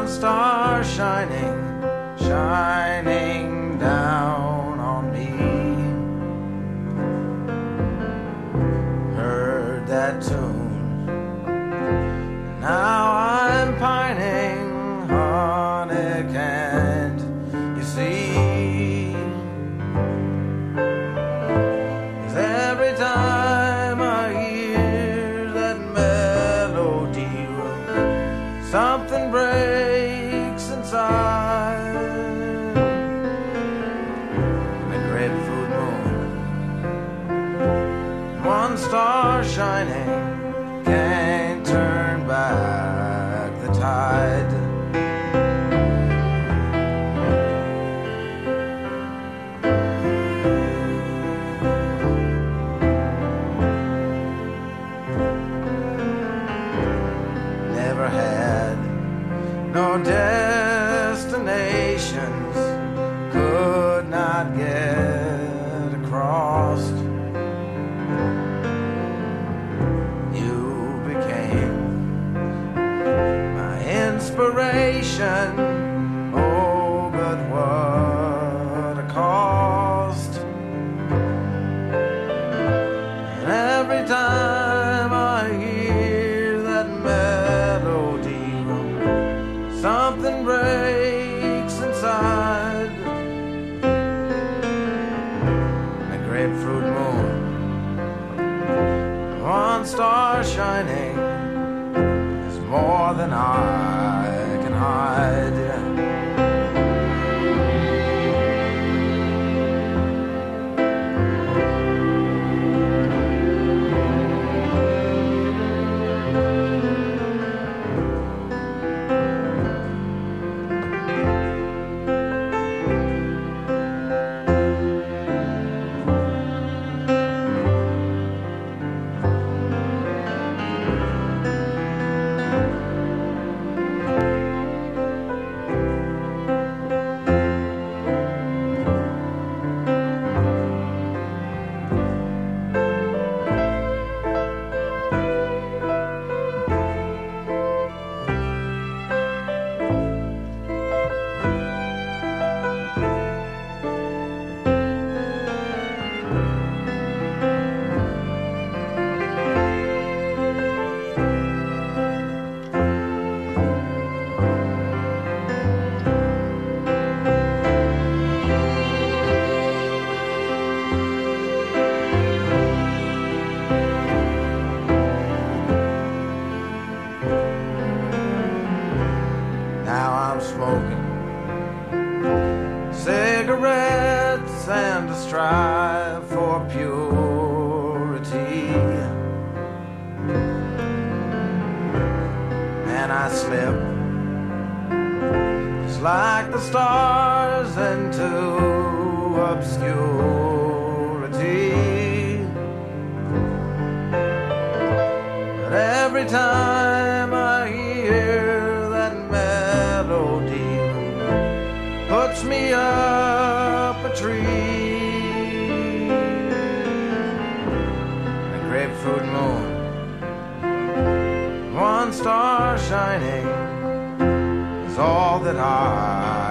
one star shining, shining down on me. Heard that tune, now I'm pining, honey, can't you see? 'Cause every time I hear that melody, something breaks inside. The grapefruit moon, one star shining, can't turn back the tide. Never had no destinations, could not get across. You became my inspiration, oh, but what a cost. And every time I hear that melody, something breaks inside. A grapefruit moon, one star shining, is more than I can hide. Now I'm smoking cigarettes and a strive for purity, and I slip just like the stars into obscurity. But every time I hear that melody, puts me up a tree. A grapefruit moon, one star shining, is all that I